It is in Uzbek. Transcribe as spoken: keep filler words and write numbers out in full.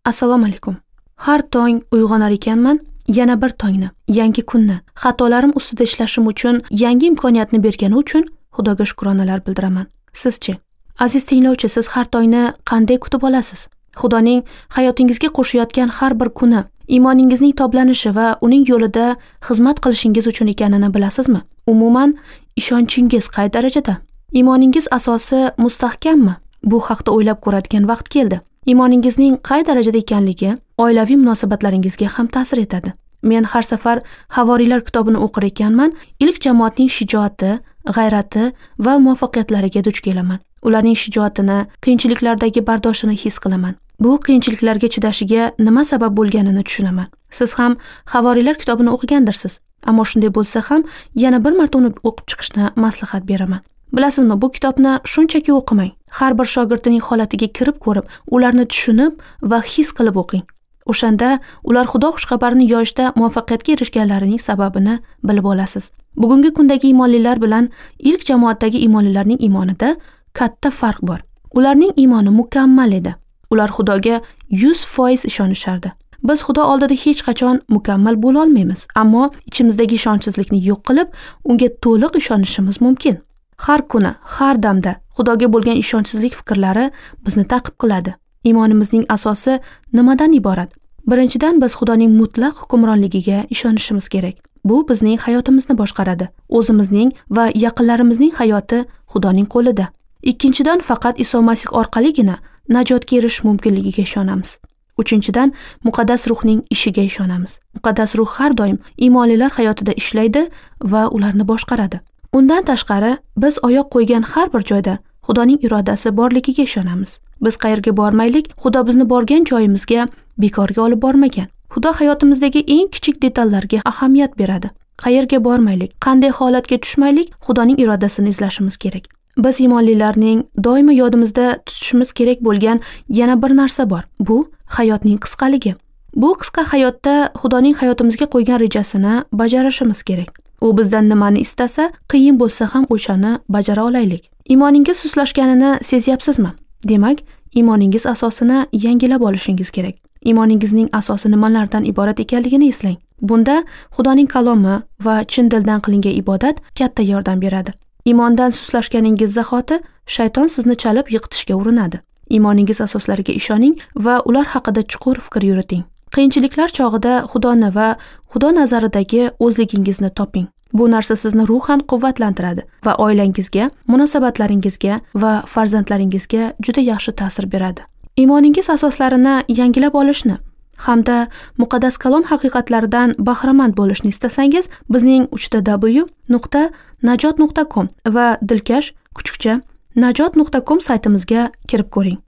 Assalomu alaykum. Har tong uyg'onar ekanman, yana bir tongni, yangi kunni, xatolarim ustida ishlashim uchun, yangi imkoniyatni bergani uchun Xudoga shukronalar bildiraman. Sizchi? Aziz tinglovchi, siz har tongni qanday kutib olasiz? Xudoning hayotingizga qo'shayotgan har bir kuni iymoningizning toblanishi va uning yo'lida xizmat qilishingiz uchun ekanini bilasizmi? Umuman ishonchingiz qay darajada? Iymoningiz asosi mustahkammi? Bu haqda o'ylab ko'radigan vaqt keldi. Iymoningizning qay darajada ekanligi oilaviy munosabatlaringizga ham ta'sir etadi. Men har safar Havoriylar kitobini o'qir ekanman, ilk jamoatning shijoati, g'ayrati va muvaffaqiyatlariga duch kelaman. Ularning shijoatini, qiyinchiliklardagi bardoshini his qilaman. Bu qiyinchiliklarga chidashiga nima sabab bo'lganini tushunaman. Siz ham Havoriylar kitobini o'qigandirsiz. Ammo shunday bo'lsa ham yana bir marta uni o'qib chiqishni maslahat beraman. Bilasizmi, bu kitobni shunchaki o'qimang. Har bir shogirdining holatiga kirib ko'rib, ularni tushunib va his qilib o'qing. O'shanda ular Xudo xushxabarini yoyishda muvaffaqiyatga erishganlarining sababini bilib olasiz. Bugungi kundagi iymonlilar bilan ilk jamoatdagi iymonlilarning iymonida katta farq bor. Ularning iymoni mukammal edi. Ular Xudoga yuz foiz ishonishardi. Biz Xudo oldida hech qachon mukammal bo'la olmaymiz, ammo ichimizdagi ishonchsizlikni yo'q qilib, unga to'liq ishonishimiz mumkin. Har kuni, har damda Xudoga bo'lgan ishonchsizlik fikrlari bizni ta'qib qiladi. Iymonimizning asosi nimadan iborat? Birinchidan, biz Xudoning mutlaq hukmronligiga ishonishimiz kerak. Bu bizning hayotimizni boshqaradi. O'zimizning va yaqinlarimizning hayoti Xudoning qo'lida. Ikkinchidan, faqat Iso Masih orqaligina najotga erishish mumkinligiga ishonamiz. Uchinchidan, muqaddas ruhning ishiga ishonamiz. Muqaddas ruh har doim iymonlilar hayotida ishlaydi va ularni boshqaradi. Undan tashqari, biz oyoq qo'ygan har bir joyda Xudoning irodasi borligiga ishonamiz. Biz qayerga bormaylik, Xudo bizni borgan joyimizga bekorga olib bormagan. Xudo hayotimizdagi eng kichik detallarga ahamiyat beradi. Qayerga bormaylik, qanday holatga tushmaylik, Xudoning irodasini izlashimiz kerak. Biz iymonlilarning doimo yodimizda tutishimiz kerak bo'lgan yana bir narsa bor. Bu hayotning qisqaligi. Bu qisqa hayotda Xudoning hayotimizga qo'ygan rejasini bajarishimiz kerak. U bizdan nimani istasa, qiyin bo'lsa ham o'shani bajara olaylik. Iymoningiz sustlashganini sezyapsizmi? Demak, iymoningiz asosini yangilab olishingiz kerak. Iymoningizning asosi nimalardan iborat ekanligini eslang. Bunda Xudoning kalomi va chin dildan qilingan ibodat katta yordam beradi. Iymondan sustlashganingiz zahoti shayton sizni chalib yiqitishga urinadi. Iymoningiz asoslariga ishoning va ular haqida chuqur fikr yuriting. Qiyinchiliklar chog'ida Xudoni va Xudo nazaridagi o'zligingizni toping. Bu narsa sizni ruhan quvvatlantiradi va oilangizga, munosabatlaringizga va farzandlaringizga juda yaxshi ta'sir beradi. Iymoningiz asoslarini yangilab olishni hamda muqaddas kalom haqiqatlaridan bahramand bo'lishni istasangiz, bizning uch w nuqta najot nuqta com va dilkash kuchukcha najot nuqta com saytimizga kirib ko'ring.